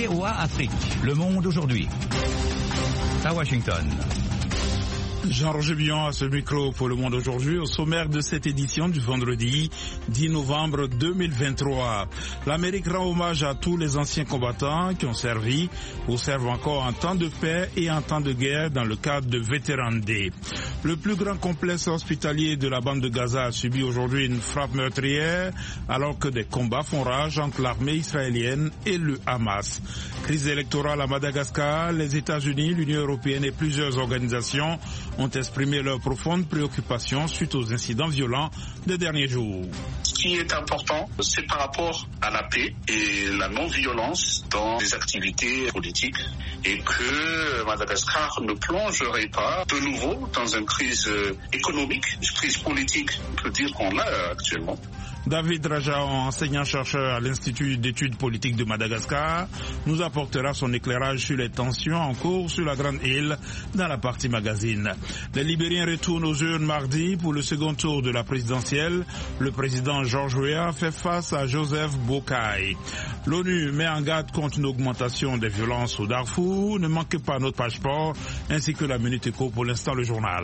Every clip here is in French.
VOA Afrique, Le Monde aujourd'hui. À Washington. Jean-Roger Billon à ce micro pour Le Monde aujourd'hui, au sommaire de cette édition du vendredi 10 novembre 2023. L'Amérique rend hommage à tous les anciens combattants qui ont servi ou servent encore en temps de paix et en temps de guerre dans le cadre de Veteran Day. Le plus grand complexe hospitalier de la bande de Gaza a subi aujourd'hui une frappe meurtrière alors que des combats font rage entre l'armée israélienne et le Hamas. Crise électorale à Madagascar, les États-Unis, l'Union européenne et plusieurs organisations ont exprimé leur profonde préoccupation suite aux incidents violents des derniers jours. Ce qui est important, c'est par rapport à la paix et la non-violence dans les activités politiques et que Madagascar ne plongerait pas de nouveau dans une crise économique, une crise politique, on peut dire qu'on l'a actuellement. David Raja, enseignant-chercheur à l'Institut d'études politiques de Madagascar, nous apportera son éclairage sur les tensions en cours sur la Grande Île dans la partie magazine. Les Libériens retournent aux urnes mardi pour le second tour de la présidentielle. Le président George Weah fait face à Joseph Boakai. L'ONU met en garde contre une augmentation des violences au Darfour. Ne manquez pas notre page sport ainsi que la Minute Éco, pour l'instant le journal.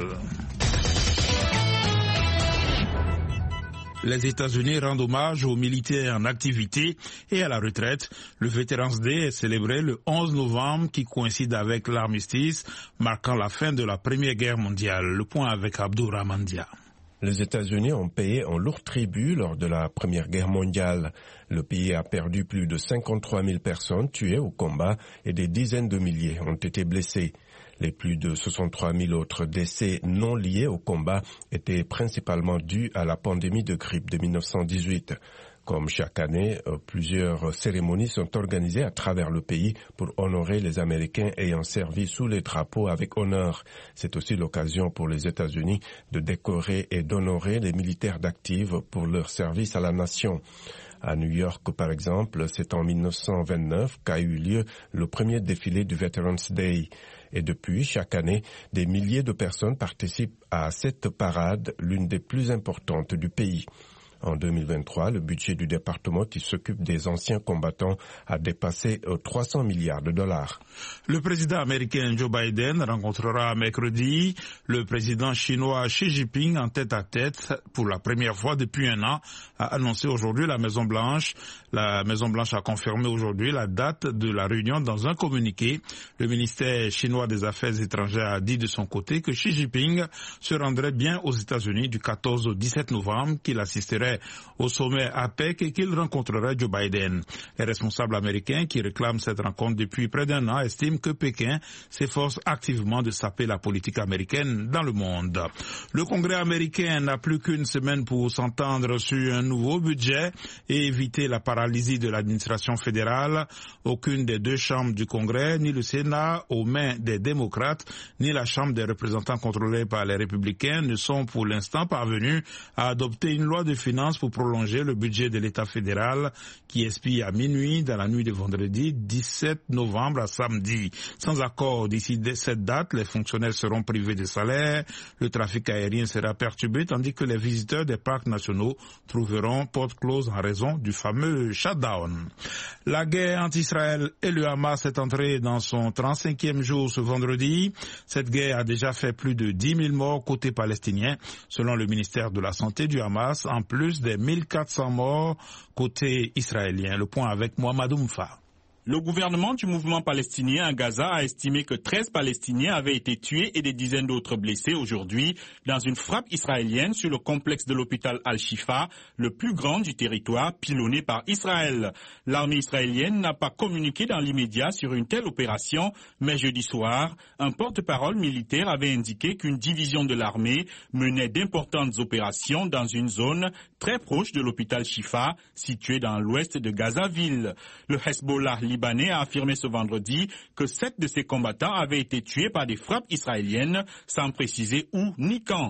Les États-Unis rendent hommage aux militaires en activité et à la retraite. Le Veterans Day est célébré le 11 novembre qui coïncide avec l'armistice marquant la fin de la Première Guerre mondiale. Le point avec Abdourahmane Dia. Les États-Unis ont payé un lourd tribut lors de la Première Guerre mondiale. Le pays a perdu plus de 53 000 personnes tuées au combat et des dizaines de milliers ont été blessées. Les plus de 63 000 autres décès non liés au combat étaient principalement dus à la pandémie de grippe de 1918. Comme chaque année, plusieurs cérémonies sont organisées à travers le pays pour honorer les Américains ayant servi sous les drapeaux avec honneur. C'est aussi l'occasion pour les États-Unis de décorer et d'honorer les militaires d'active pour leur service à la nation. À New York, par exemple, c'est en 1929 qu'a eu lieu le premier défilé du Veterans Day. Et depuis, chaque année, des milliers de personnes participent à cette parade, l'une des plus importantes du pays. En 2023, le budget du département qui s'occupe des anciens combattants a dépassé 300 milliards de dollars. Le président américain Joe Biden rencontrera mercredi le président chinois Xi Jinping en tête-à-tête pour la première fois depuis un an, a annoncé aujourd'hui la Maison-Blanche. La Maison-Blanche a confirmé aujourd'hui la date de la réunion dans un communiqué. Le ministère chinois des Affaires étrangères a dit de son côté que Xi Jinping se rendrait bien aux États-Unis du 14 au 17 novembre, qu'il assisterait au sommet APEC et qu'il rencontrerait Joe Biden. Les responsables américains qui réclament cette rencontre depuis près d'un an estiment que Pékin s'efforce activement de saper la politique américaine dans le monde. Le Congrès américain n'a plus qu'une semaine pour s'entendre sur un nouveau budget et éviter la paralysie de l'administration fédérale. Aucune des deux chambres du Congrès, ni le Sénat aux mains des démocrates, ni la Chambre des représentants contrôlée par les républicains ne sont pour l'instant parvenus à adopter une loi de finances pour prolonger le budget de l'État fédéral qui expire à minuit dans la nuit de vendredi 17 novembre à samedi. Sans accord d'ici cette date, les fonctionnaires seront privés de salaire, le trafic aérien sera perturbé tandis que les visiteurs des parcs nationaux trouveront porte close en raison du fameux shutdown. La guerre entre Israël et le Hamas est entrée dans son 35e jour ce vendredi. Cette guerre a déjà fait plus de 10 000 morts côté palestinien, selon le ministère de la Santé du Hamas, en plus des 1400 morts côté israélien. Le point avec Mohamed Oumfa. Le gouvernement du mouvement palestinien à Gaza a estimé que 13 Palestiniens avaient été tués et des dizaines d'autres blessés aujourd'hui dans une frappe israélienne sur le complexe de l'hôpital Al-Shifa, le plus grand du territoire pilonné par Israël. L'armée israélienne n'a pas communiqué dans l'immédiat sur une telle opération, mais jeudi soir, un porte-parole militaire avait indiqué qu'une division de l'armée menait d'importantes opérations dans une zone très proche de l'hôpital Shifa, situé dans l'ouest de Gaza-Ville. Le Hezbollah libanais a affirmé ce vendredi que 7 de ses combattants avaient été tués par des frappes israéliennes, sans préciser où ni quand.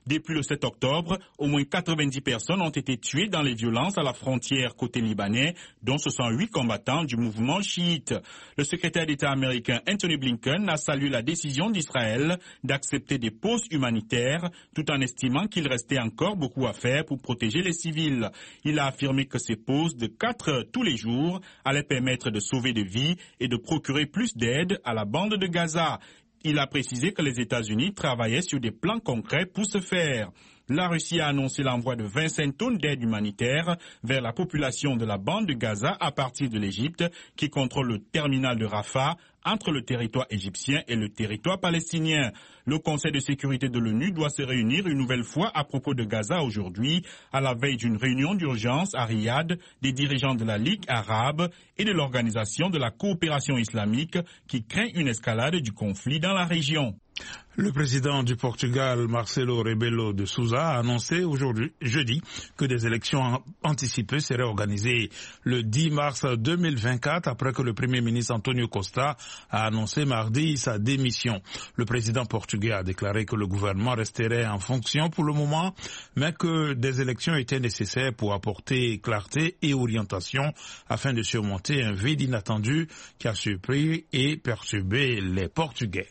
Depuis le 7 octobre, au moins 90 personnes ont été tuées dans les violences à la frontière côté libanais, dont 68 combattants du mouvement chiite. Le secrétaire d'État américain Anthony Blinken a salué la décision d'Israël d'accepter des pauses humanitaires, tout en estimant qu'il restait encore beaucoup à faire pour protéger les civils. Il a affirmé que ces pauses de 4 heures tous les jours allaient permettre de sauver des vies et de procurer plus d'aide à la bande de Gaza. Il a précisé que les États-Unis travaillaient sur des plans concrets pour ce faire. La Russie a annoncé l'envoi de 25 tonnes d'aide humanitaire vers la population de la bande de Gaza à partir de l'Égypte, qui contrôle le terminal de Rafah entre le territoire égyptien et le territoire palestinien. Le Conseil de sécurité de l'ONU doit se réunir une nouvelle fois à propos de Gaza aujourd'hui, à la veille d'une réunion d'urgence à Riyad des dirigeants de la Ligue arabe et de l'Organisation de la coopération islamique qui craint une escalade du conflit dans la région. Le président du Portugal, Marcelo Rebelo de Sousa, a annoncé jeudi, que des élections anticipées seraient organisées le 10 mars 2024 après que le premier ministre Antonio Costa a annoncé mardi sa démission. Le président portugais a déclaré que le gouvernement resterait en fonction pour le moment, mais que des élections étaient nécessaires pour apporter clarté et orientation afin de surmonter un vide inattendu qui a surpris et perturbé les Portugais.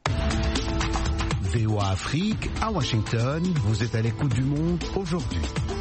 VOA Afrique, à Washington, vous êtes à l'écoute du monde aujourd'hui.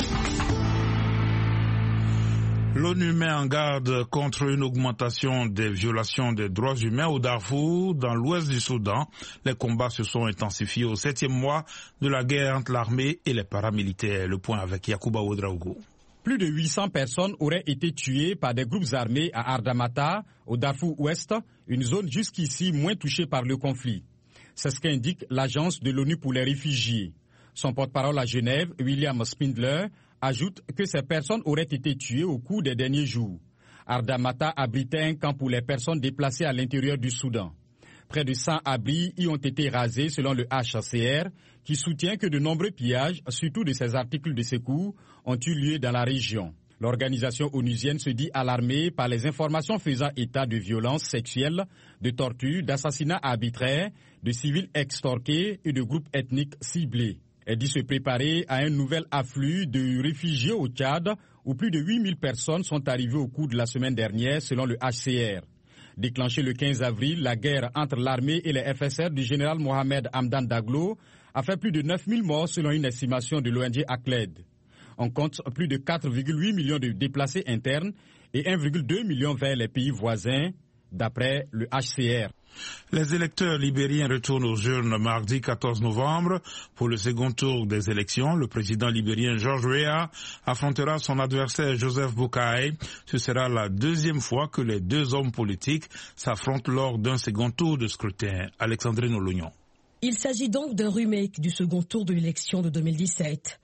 L'ONU met en garde contre une augmentation des violations des droits humains au Darfour, dans l'ouest du Soudan. Les combats se sont intensifiés au 7e mois de la guerre entre l'armée et les paramilitaires. Le point avec Yacouba Ouedraogo. Plus de 800 personnes auraient été tuées par des groupes armés à Ardamata, au Darfour Ouest, une zone jusqu'ici moins touchée par le conflit. C'est ce qu'indique l'Agence de l'ONU pour les réfugiés. Son porte-parole à Genève, William Spindler, ajoute que ces personnes auraient été tuées au cours des derniers jours. Ardamata abritait un camp pour les personnes déplacées à l'intérieur du Soudan. Près de 100 abris y ont été rasés selon le HCR, qui soutient que de nombreux pillages, surtout de ces articles de secours, ont eu lieu dans la région. L'organisation onusienne se dit alarmée par les informations faisant état de violences sexuelles, de tortures, d'assassinats arbitraires, de civils extorqués et de groupes ethniques ciblés. Elle dit se préparer à un nouvel afflux de réfugiés au Tchad, où plus de 8000 personnes sont arrivées au cours de la semaine dernière, selon le HCR. Déclenchée le 15 avril, la guerre entre l'armée et les FSR du général Mohamed Hamdan Daglo a fait plus de 9000 morts selon une estimation de l'ONG ACLED. On compte plus de 4,8 millions de déplacés internes et 1,2 million vers les pays voisins, d'après le HCR. Les électeurs libériens retournent aux urnes mardi 14 novembre pour le second tour des élections. Le président libérien George Weah affrontera son adversaire Joseph Boakai. Ce sera la deuxième fois que les deux hommes politiques s'affrontent lors d'un second tour de scrutin. Alexandrine Olognon. Il s'agit donc d'un remake du second tour de l'élection de 2017.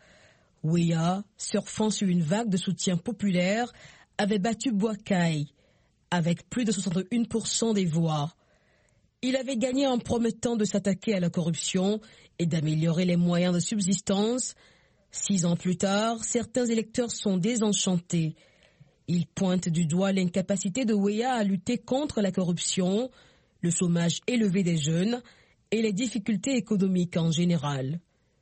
Weah, surfant sur une vague de soutien populaire, avait battu Boakai avec plus de 61% des voix. Il avait gagné en promettant de s'attaquer à la corruption et d'améliorer les moyens de subsistance. 6 ans plus tard, certains électeurs sont désenchantés. Ils pointent du doigt l'incapacité de Weah à lutter contre la corruption, le chômage élevé des jeunes et les difficultés économiques en général.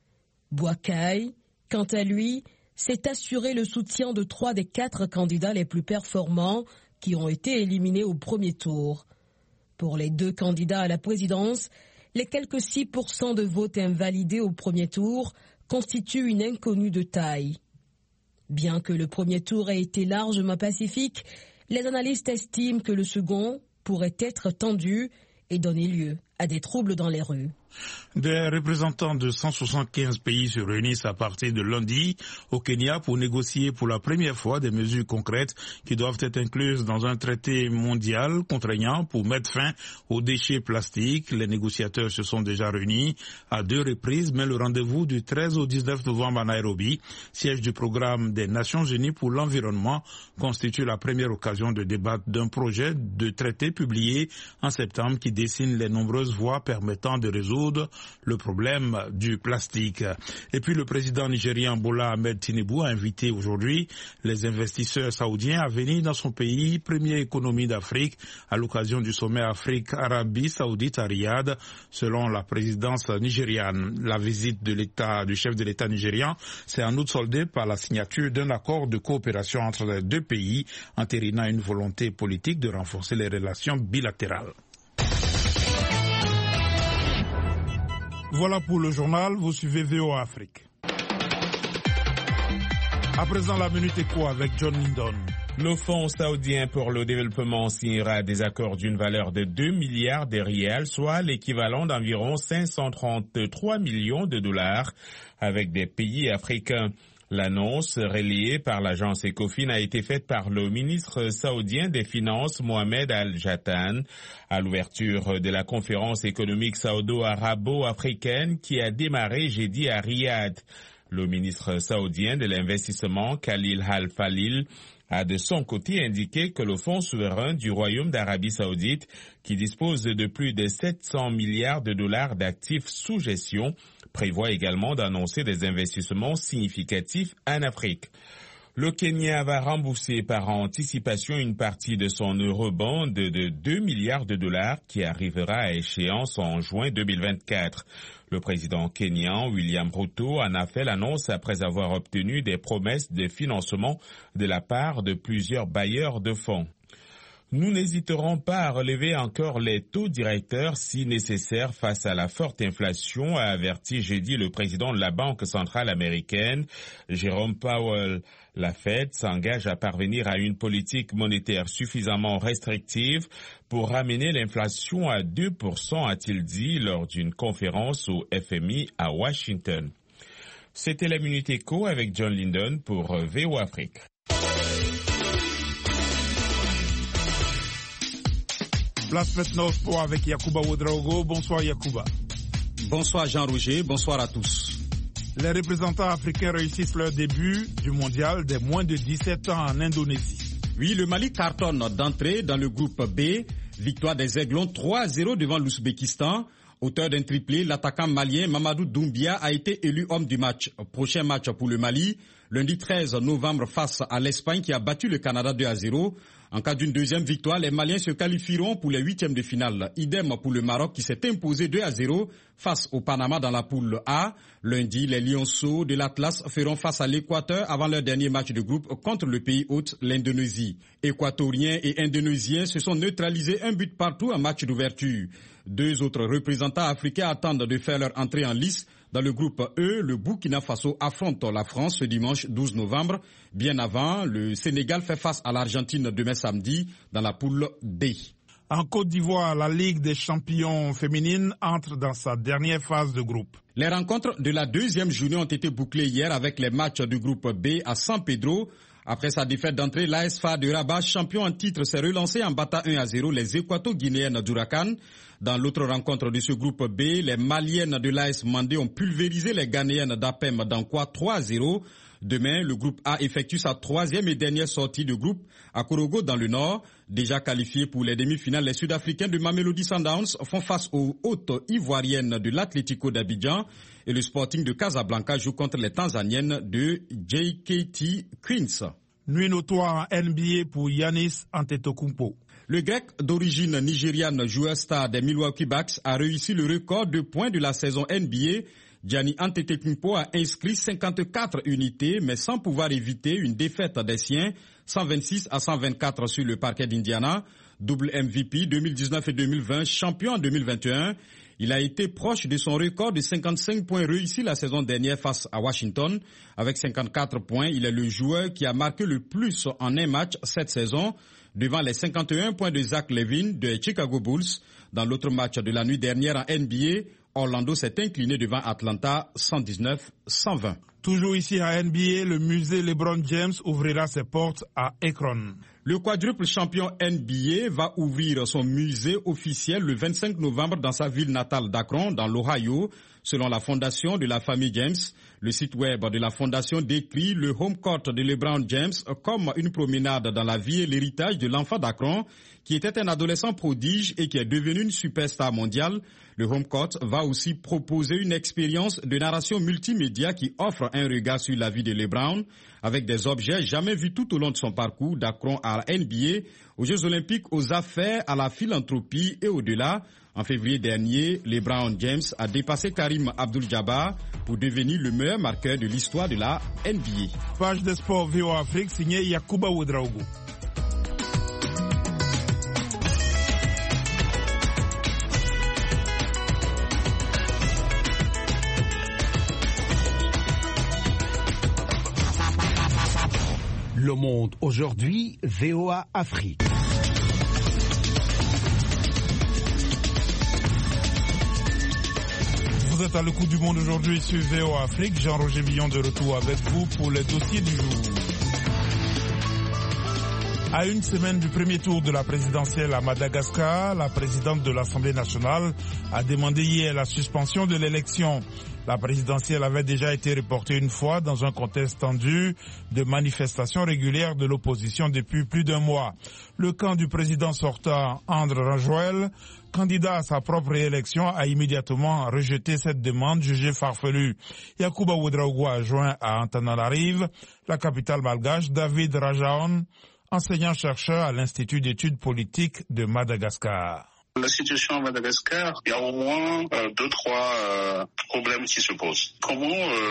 Boakai, quant à lui, s'est assuré le soutien de 3 des 4 candidats les plus performants qui ont été éliminés au premier tour. Pour les 2 candidats à la présidence, les quelques 6% de votes invalidés au premier tour constituent une inconnue de taille. Bien que le premier tour ait été largement pacifique, les analystes estiment que le second pourrait être tendu et donner lieu à des troubles dans les rues. Des représentants de 175 pays se réunissent à partir de lundi au Kenya pour négocier pour la première fois des mesures concrètes qui doivent être incluses dans un traité mondial contraignant pour mettre fin aux déchets plastiques. Les négociateurs se sont déjà réunis à 2 reprises, mais le rendez-vous du 13 au 19 novembre à Nairobi, siège du programme des Nations Unies pour l'environnement, constitue la première occasion de débattre d'un projet de traité publié en septembre qui dessine les nombreuses voies permettant de résoudre résoudre le problème du plastique. Et puis le président nigérien Bola Ahmed Tinubu a invité aujourd'hui les investisseurs saoudiens à venir dans son pays, première économie d'Afrique, à l'occasion du sommet Afrique-Arabie Saoudite à Riyad, selon la présidence nigériane. La visite du chef de l'État nigérian s'est en outre soldée par la signature d'un accord de coopération entre les deux pays, entérinant une volonté politique de renforcer les relations bilatérales. Voilà pour le journal, vous suivez VOA Afrique. À présent, la Minute Éco avec John Lindon. Le Fonds saoudien pour le développement signera des accords d'une valeur de 2 milliards de rials, soit l'équivalent d'environ 533 millions de dollars, avec des pays africains. L'annonce, relayée par l'agence Ecofin, a été faite par le ministre saoudien des Finances, Mohamed Al-Jatan, à l'ouverture de la conférence économique saoudo-arabo-africaine qui a démarré jeudi à Riyad. Le ministre saoudien de l'investissement, Khalil Al-Falil, a de son côté indiqué que le fonds souverain du Royaume d'Arabie Saoudite, qui dispose de plus de 700 milliards de dollars d'actifs sous gestion, prévoit également d'annoncer des investissements significatifs en Afrique. Le Kenya va rembourser par anticipation une partie de son eurobond de 2 milliards de dollars qui arrivera à échéance en juin 2024. Le président kenyan William Ruto en a fait l'annonce après avoir obtenu des promesses de financement de la part de plusieurs bailleurs de fonds. Nous n'hésiterons pas à relever encore les taux directeurs si nécessaire face à la forte inflation, a averti jeudi le président de la Banque centrale américaine, Jerome Powell. La Fed s'engage à parvenir à une politique monétaire suffisamment restrictive pour ramener l'inflation à 2%, a-t-il dit lors d'une conférence au FMI à Washington. C'était la Minute Éco avec John Lindon pour VOA Afrique. Place maintenant au sport avec Yacouba Ouedraogo. Bonsoir Yacouba. Bonsoir Jean-Roger, bonsoir à tous. Les représentants africains réussissent leur début du mondial des moins de 17 ans en Indonésie. Oui, le Mali cartonne d'entrée dans le groupe B. Victoire des Aiglons 3-0 devant l'Ouzbékistan. Auteur d'un triplé, l'attaquant malien Mamadou Doumbia a été élu homme du match. Prochain match pour le Mali, lundi 13 novembre face à l'Espagne qui a battu le Canada 2-0. En cas d'une deuxième victoire, les Maliens se qualifieront pour les huitièmes de finale. Idem pour le Maroc qui s'est imposé 2-0 face au Panama dans la poule A. Lundi, les Lionceaux de l'Atlas feront face à l'Équateur avant leur dernier match de groupe contre le pays hôte, l'Indonésie. Équatoriens et Indonésiens se sont neutralisés un but partout en match d'ouverture. Deux autres représentants africains attendent de faire leur entrée en lice. Dans le groupe E, le Burkina Faso affronte la France ce dimanche 12 novembre. Bien avant, le Sénégal fait face à l'Argentine demain samedi dans la poule D. En Côte d'Ivoire, la Ligue des champions féminines entre dans sa dernière phase de groupe. Les rencontres de la deuxième journée ont été bouclées hier avec les matchs du groupe B à San Pedro. Après sa défaite d'entrée, l'AS FAR de Rabat, champion en titre, s'est relancé en battant 1-0 les Équato-Guinéennes d'Huracan. Dans l'autre rencontre de ce groupe B, les Maliennes de l'AS Mandé ont pulvérisé les Ghanéennes d'Apem d'Ankwa 3-0. Demain, le groupe A effectue sa troisième et dernière sortie de groupe à Korogo dans le Nord. Déjà qualifiés pour les demi-finales, les Sud-Africains de Mamelodi Sundowns font face aux hôtes ivoiriennes de l'Atlético d'Abidjan et le Sporting de Casablanca joue contre les Tanzaniennes de JKT Queens. Nuit notoire en NBA pour Giannis Antetokounmpo. Le Grec d'origine nigériane, joueur star des Milwaukee Bucks, a réussi le record de points de la saison NBA. Giannis Antetokounmpo a inscrit 54 unités, mais sans pouvoir éviter une défaite des siens, 126-124 sur le parquet d'Indiana. Double MVP 2019 et 2020, champion en 2021. Il a été proche de son record de 55 points réussi la saison dernière face à Washington. Avec 54 points, il est le joueur qui a marqué le plus en un match cette saison, devant les 51 points de Zach LaVine de Chicago Bulls. Dans l'autre match de la nuit dernière en NBA, Orlando s'est incliné devant Atlanta 119-120. Toujours ici à NBA, le musée LeBron James ouvrira ses portes à Akron. Le quadruple champion NBA va ouvrir son musée officiel le 25 novembre dans sa ville natale d'Akron, dans l'Ohio. Selon la fondation de la famille James, le site web de la fondation décrit le home court de LeBron James comme une promenade dans la vie et l'héritage de l'enfant d'Akron, qui était un adolescent prodige et qui est devenu une superstar mondiale. Le home court va aussi proposer une expérience de narration multimédia qui offre un regard sur la vie de LeBron, avec des objets jamais vus tout au long de son parcours d'Akron à la NBA, aux Jeux Olympiques, aux affaires, à la philanthropie et au-delà. En février dernier, LeBron James a dépassé Karim Abdul-Jabbar pour devenir le meilleur marqueur de l'histoire de la NBA. Page de sport VOA Afrique signée Yacouba Ouedraogo. Le Monde aujourd'hui, VOA Afrique. Vous êtes à l'écoute du Monde aujourd'hui sur VOA Afrique. Jean-Roger Billon de retour avec vous pour les dossiers du jour. À une semaine du premier tour de la présidentielle à Madagascar, la présidente de l'Assemblée nationale a demandé hier la suspension de l'élection. La présidentielle avait déjà été reportée une fois dans un contexte tendu de manifestations régulières de l'opposition depuis plus d'un mois. Le camp du président sortant, André Rajoelina, candidat à sa propre réélection, a immédiatement rejeté cette demande jugée farfelue. Yacouba Ouedraogo a joint à Antananarive, la capitale malgache, David Rajaon, enseignant-chercheur à l'Institut d'études politiques de Madagascar. La situation à Madagascar, il y a au moins 2-3 problèmes qui se posent. Comment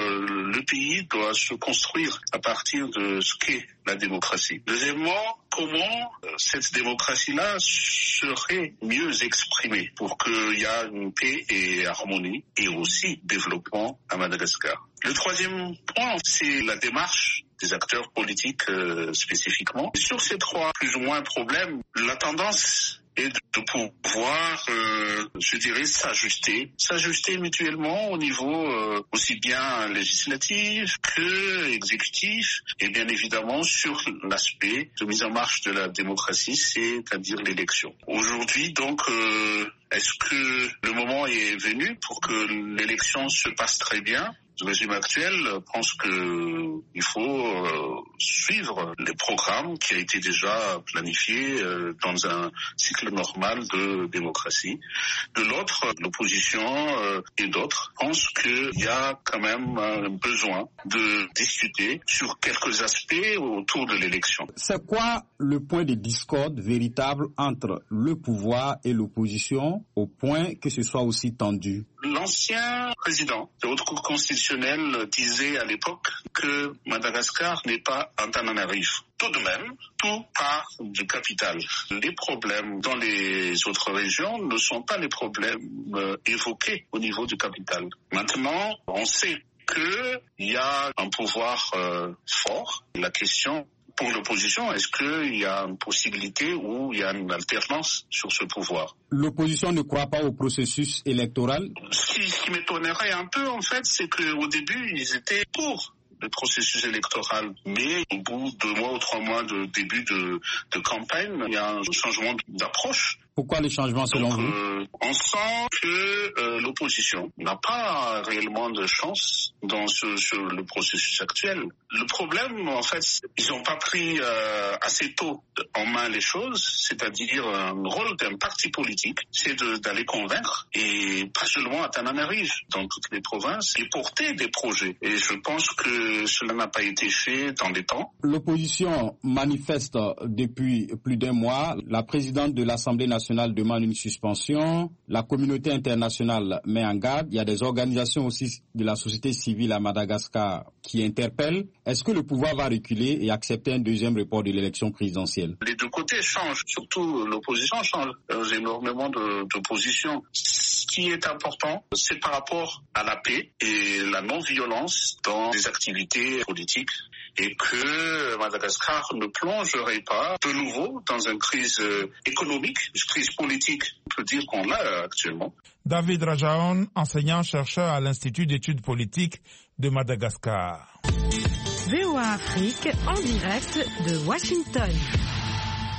le pays doit se construire à partir de ce qu'est la démocratie. Deuxièmement, comment cette démocratie-là serait mieux exprimée pour qu'il y ait une paix et harmonie et aussi développement à Madagascar. Le troisième point, c'est la démarche des acteurs politiques spécifiquement. Sur ces 3 plus ou moins problèmes, la tendance est de pouvoir, je dirais, s'ajuster mutuellement au niveau aussi bien législatif que exécutif et bien évidemment sur l'aspect de mise en marche de la démocratie, c'est-à-dire l'élection. Aujourd'hui, donc, est-ce que le moment est venu pour que l'élection se passe très bien ? Le régime actuel pense qu'il faut suivre les programmes qui a été déjà planifiés dans un cycle normal de démocratie. De l'autre, l'opposition et d'autres pensent qu'il y a quand même besoin de discuter sur quelques aspects autour de l'élection. C'est quoi le point de discorde véritable entre le pouvoir et l'opposition au point que ce soit aussi tendu? L'ancien président de haute cour constitutionnelle disait à l'époque que Madagascar n'est pas Antananarive. Tout de même, tout part du capital. Les problèmes dans les autres régions ne sont pas les problèmes évoqués au niveau du capital. Maintenant, on sait qu'il y a un pouvoir fort. La question pour l'opposition, est-ce qu'il y a une possibilité ou il y a une alternance sur ce pouvoir? L'opposition ne croit pas au processus électoral? Ce qui m'étonnerait un peu, en fait, c'est qu'au début, ils étaient pour le processus électoral. Mais au bout de 2 mois ou 3 mois de début de campagne, il y a un changement d'approche. Pourquoi les changements selon vous? On sent que l'opposition n'a pas réellement de chance sur le processus actuel. Le problème, en fait, ils n'ont pas pris assez tôt en main les choses, c'est-à-dire un rôle d'un parti politique, c'est d'aller convaincre, et pas seulement à Antananarive, dans toutes les provinces, et porter des projets. Et je pense que cela n'a pas été fait dans les temps. L'opposition manifeste depuis plus d'1 mois. La présidente de l'Assemblée nationale demande une suspension. La communauté internationale met en garde. Il y a des organisations aussi de la société civile à Madagascar qui interpellent. Est-ce que le pouvoir va reculer et accepter un deuxième report de l'élection présidentielle? Les deux côtés changent, surtout l'opposition change. Il y a énormément d'opposition. Ce qui est important, c'est par rapport à la paix et la non-violence dans les activités politiques, et que Madagascar ne plongerait pas de nouveau dans une crise économique, une crise politique, on peut dire qu'on l'a actuellement. David Rajaon, enseignant-chercheur à l'Institut d'études politiques de Madagascar. VOA Afrique en direct de Washington.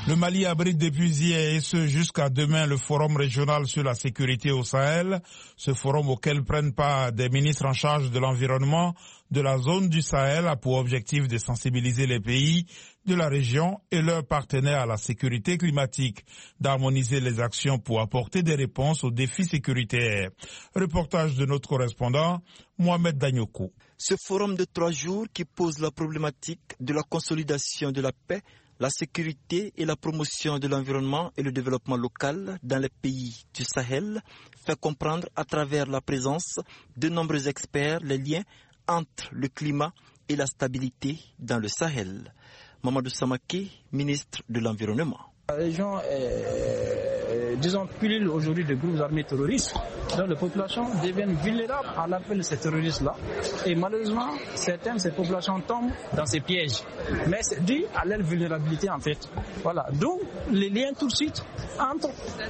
Le Mali abrite depuis hier et ce jusqu'à demain le forum régional sur la sécurité au Sahel. Ce forum auquel prennent part des ministres en charge de l'environnement de la zone du Sahel a pour objectif de sensibiliser les pays de la région et leurs partenaires à la sécurité climatique, d'harmoniser les actions pour apporter des réponses aux défis sécuritaires. Reportage de notre correspondant, Mohamed Danyoko. Ce forum de 3 jours qui pose la problématique de la consolidation de la paix, la sécurité et la promotion de l'environnement et le développement local dans les pays du Sahel fait comprendre à travers la présence de nombreux experts les liens entre le climat et la stabilité dans le Sahel. Mamadou Samake, ministre de l'Environnement. La région pullule aujourd'hui de groupes armés terroristes, dont les populations deviennent vulnérables à l'appel de ces terroristes-là. Et malheureusement, certaines de ces populations tombent dans ces pièges. Mais c'est dû à leur vulnérabilité en fait. Voilà. Donc, les liens tout de suite entre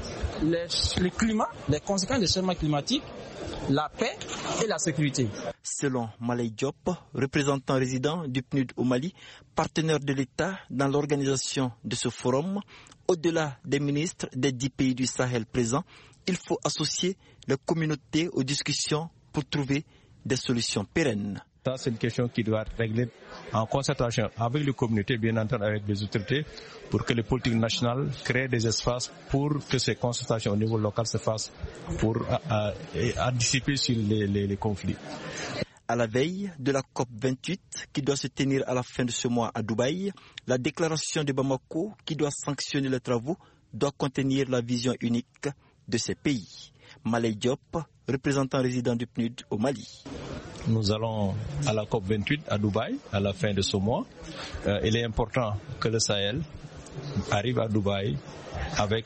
le climat, les conséquences du changement climatique, la paix et la sécurité. Selon Malay Diop, représentant résident du PNUD au Mali, partenaire de l'État dans l'organisation de ce forum, au-delà des ministres des 10 pays du Sahel présents, il faut associer les communautés aux discussions pour trouver des solutions pérennes. Ça, c'est une question qui doit être réglée en concertation avec les communautés, bien entendu avec les autorités, pour que les politiques nationales créent des espaces pour que ces concertations au niveau local se fassent pour anticiper sur les conflits. À la veille de la COP28 qui doit se tenir à la fin de ce mois à Dubaï, la déclaration de Bamako qui doit sanctionner les travaux doit contenir la vision unique de ces pays. Malay Diop, représentant résident du PNUD au Mali. Nous allons à la COP28 à Dubaï à la fin de ce mois. Il est important que le Sahel arrive à Dubaï avec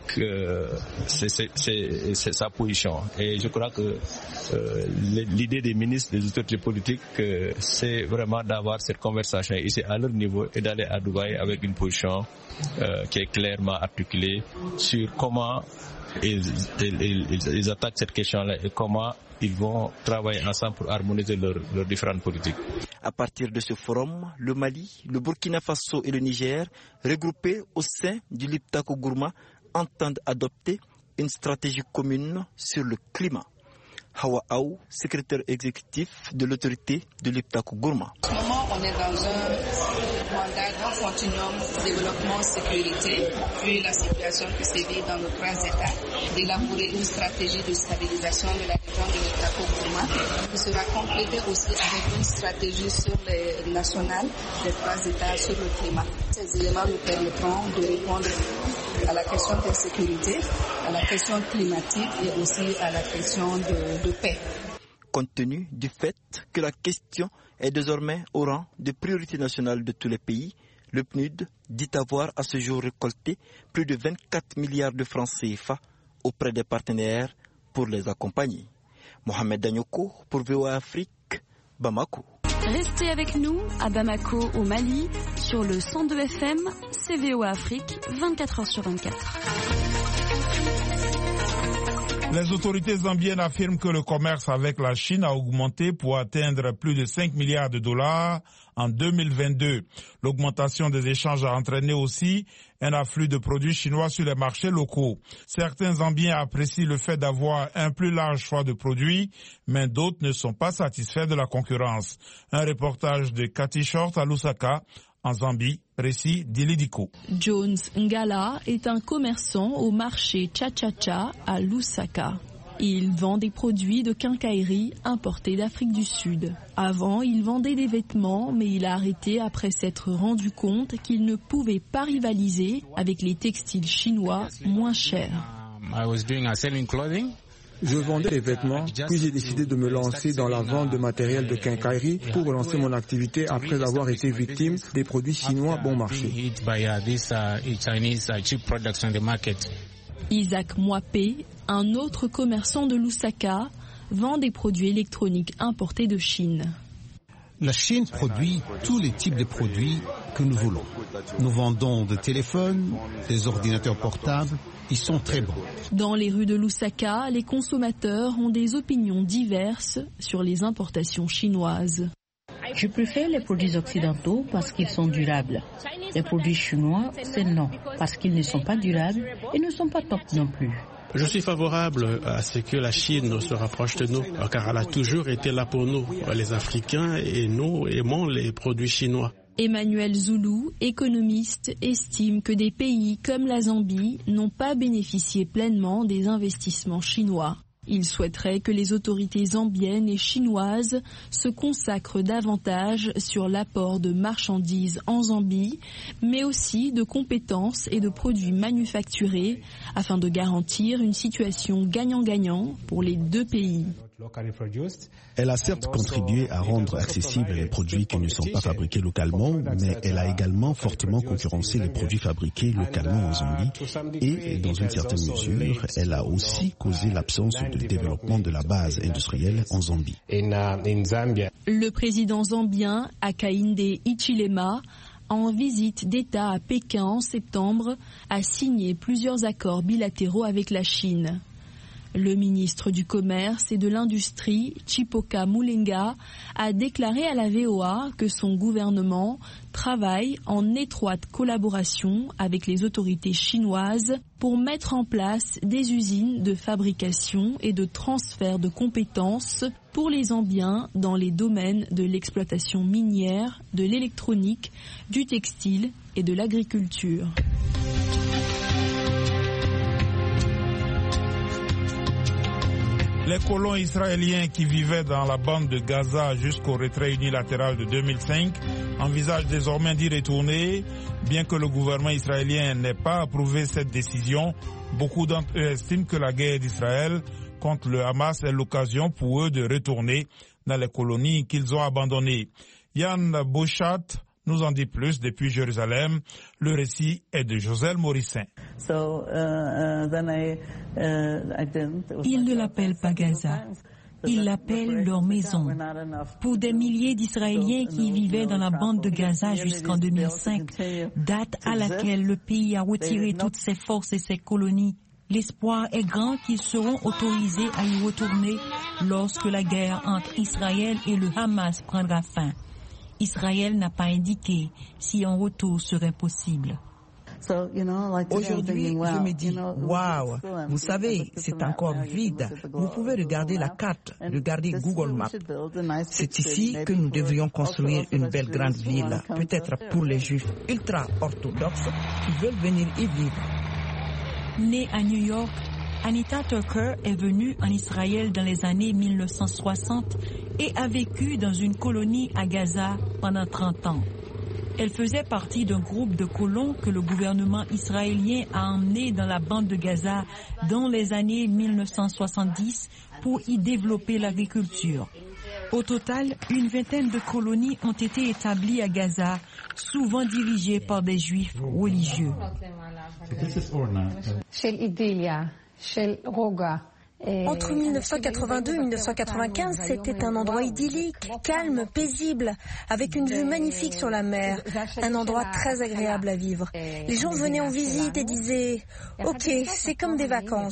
sa position. Et je crois que l'idée des ministres, des autorités politiques, c'est vraiment d'avoir cette conversation ici à leur niveau et d'aller à Dubaï avec une position qui est clairement articulée sur comment ils attaquent cette question-là et comment ils vont travailler ensemble pour harmoniser leurs différentes politiques. À partir de ce forum, le Mali, le Burkina Faso et le Niger, regroupés au sein du Liptako Gourma, entendent adopter une stratégie commune sur le climat. Hawa Aou, secrétaire exécutif de l'autorité de Liptako Gourma. En ce moment, on est dans un mandat grand continuum développement-sécurité, vu la situation qui sévit dans nos 3 États, d'élaborer une stratégie de stabilisation de la région de Liptako Gourma, qui sera complétée aussi avec une stratégie sur les nationales des 3 États sur le climat. Ces éléments nous permettront de répondre à la question de sécurité, à la question climatique et aussi à la question de paix. Compte tenu du fait que la question est désormais au rang de priorité nationale de tous les pays, le PNUD dit avoir à ce jour récolté plus de 24 milliards de francs CFA auprès des partenaires pour les accompagner. Mohamed Danyoko pour VOA Afrique, Bamako. Restez avec nous à Bamako au Mali sur le 102 FM, c'est VOA Afrique, 24h sur 24. Les autorités zambiennes affirment que le commerce avec la Chine a augmenté pour atteindre plus de 5 milliards de dollars en 2022. L'augmentation des échanges a entraîné aussi un afflux de produits chinois sur les marchés locaux. Certains Zambiens apprécient le fait d'avoir un plus large choix de produits, mais d'autres ne sont pas satisfaits de la concurrence. Un reportage de Cathy Short à Lusaka, en Zambie, récit d'Ilidiko. Jones Ngala est un commerçant au marché Cha-Cha-Cha à Lusaka. Il vend des produits de quincaillerie importés d'Afrique du Sud. Avant, il vendait des vêtements, mais il a arrêté après s'être rendu compte qu'il ne pouvait pas rivaliser avec les textiles chinois moins chers. Je vendais des vêtements, puis j'ai décidé de me lancer dans la vente de matériel de quincaillerie pour relancer mon activité après avoir été victime des produits chinois bon marché. Isaac Mwapé, un autre commerçant de Lusaka, vend des produits électroniques importés de Chine. La Chine produit tous les types de produits que nous voulons. Nous vendons des téléphones, des ordinateurs portables. Ils sont très bons. Dans les rues de Lusaka, les consommateurs ont des opinions diverses sur les importations chinoises. Je préfère les produits occidentaux parce qu'ils sont durables. Les produits chinois, c'est non, parce qu'ils ne sont pas durables et ne sont pas top non plus. Je suis favorable à ce que la Chine se rapproche de nous, car elle a toujours été là pour nous, les Africains, et nous aimons les produits chinois. Emmanuel Zoulou, économiste, estime que des pays comme la Zambie n'ont pas bénéficié pleinement des investissements chinois. Il souhaiterait que les autorités zambiennes et chinoises se consacrent davantage sur l'apport de marchandises en Zambie, mais aussi de compétences et de produits manufacturés afin de garantir une situation gagnant-gagnant pour les deux pays. Elle a certes contribué à rendre accessibles les produits qui ne sont pas fabriqués localement, mais elle a également fortement concurrencé les produits fabriqués localement en Zambie et, dans une certaine mesure, elle a aussi causé l'absence de développement de la base industrielle en Zambie. Le président zambien Hakainde Hichilema, en visite d'État à Pékin en septembre, a signé plusieurs accords bilatéraux avec la Chine. Le ministre du Commerce et de l'Industrie, Chipoka Mulenga, a déclaré à la VOA que son gouvernement travaille en étroite collaboration avec les autorités chinoises pour mettre en place des usines de fabrication et de transfert de compétences pour les Zambiens dans les domaines de l'exploitation minière, de l'électronique, du textile et de l'agriculture. Les colons israéliens qui vivaient dans la bande de Gaza jusqu'au retrait unilatéral de 2005 envisagent désormais d'y retourner. Bien que le gouvernement israélien n'ait pas approuvé cette décision, beaucoup d'entre eux estiment que la guerre d'Israël contre le Hamas est l'occasion pour eux de retourner dans les colonies qu'ils ont abandonnées. Yann Bouchat nous en dit plus depuis Jérusalem. Le récit est de Joselle Morissin. Ils ne l'appellent pas Gaza. Ils l'appellent leur maison. Pour des milliers d'Israéliens qui vivaient dans la bande de Gaza jusqu'en 2005, date à laquelle le pays a retiré toutes ses forces et ses colonies, l'espoir est grand qu'ils seront autorisés à y retourner lorsque la guerre entre Israël et le Hamas prendra fin. Israël n'a pas indiqué si un retour serait possible. Aujourd'hui, je me dis, waouh, vous savez, c'est encore vide. Vous pouvez regarder la carte, regarder Google Maps. C'est ici que nous devrions construire une belle grande ville, peut-être pour les Juifs ultra-orthodoxes qui veulent venir y vivre. Née à New York, Anita Tucker est venue en Israël dans les années 1960 et a vécu dans une colonie à Gaza pendant 30 ans. Elle faisait partie d'un groupe de colons que le gouvernement israélien a emmenés dans la bande de Gaza dans les années 1970 pour y développer l'agriculture. Au total, une vingtaine de colonies ont été établies à Gaza, souvent dirigées par des juifs religieux. Entre 1982 et 1995, c'était un endroit idyllique, calme, paisible, avec une vue magnifique sur la mer, un endroit très agréable à vivre. Les gens venaient en visite et disaient « Ok, c'est comme des vacances ».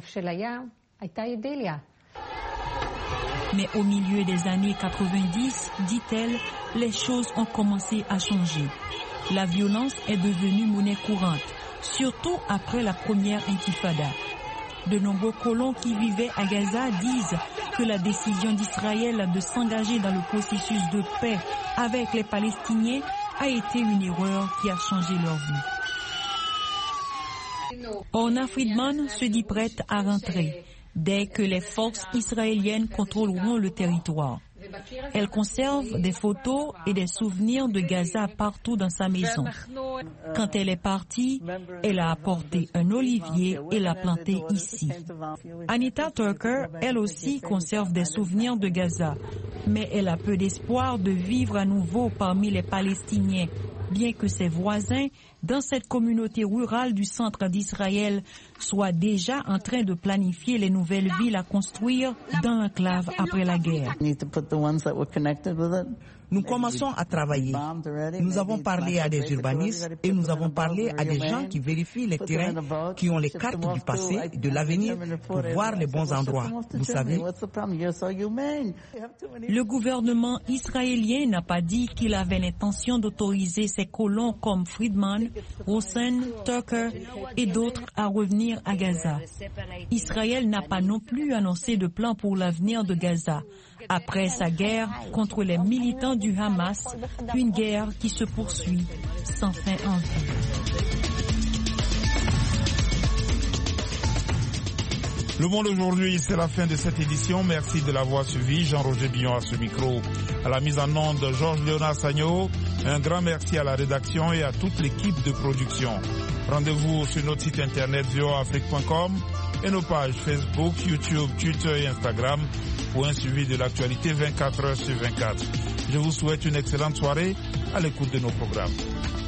Mais au milieu des années 90, dit-elle, les choses ont commencé à changer. La violence est devenue monnaie courante, surtout après la première intifada. De nombreux colons qui vivaient à Gaza disent que la décision d'Israël de s'engager dans le processus de paix avec les Palestiniens a été une erreur qui a changé leur vie. Orna Friedman se dit prête à rentrer dès que les forces israéliennes contrôleront le territoire. Elle conserve des photos et des souvenirs de Gaza partout dans sa maison. Quand elle est partie, elle a apporté un olivier et l'a planté ici. Anita Tucker, elle aussi, conserve des souvenirs de Gaza, mais elle a peu d'espoir de vivre à nouveau parmi les Palestiniens, bien que ses voisins, dans cette communauté rurale du centre d'Israël, soient déjà en train de planifier les nouvelles villes à construire dans l'enclave après la guerre. Nous commençons à travailler. Nous avons parlé à des urbanistes et nous avons parlé à des gens qui vérifient les terrains, qui ont les cartes du passé et de l'avenir pour voir les bons endroits. Vous savez. Le gouvernement israélien n'a pas dit qu'il avait l'intention d'autoriser ses colons comme Friedman, Rosen, Tucker et d'autres à revenir à Gaza. Israël n'a pas non plus annoncé de plan pour l'avenir de Gaza, après sa guerre contre les militants du Hamas, une guerre qui se poursuit sans fin en vue. Le Monde aujourd'hui, c'est la fin de cette édition. Merci de l'avoir suivi. Jean-Roger Billon à ce micro. À la mise en onde, Georges-Léonard Sagno. Un grand merci à la rédaction et à toute l'équipe de production. Rendez-vous sur notre site internet voaafrique.com et nos pages Facebook, YouTube, Twitter et Instagram pour un suivi de l'actualité 24 heures sur 24. Je vous souhaite une excellente soirée à l'écoute de nos programmes.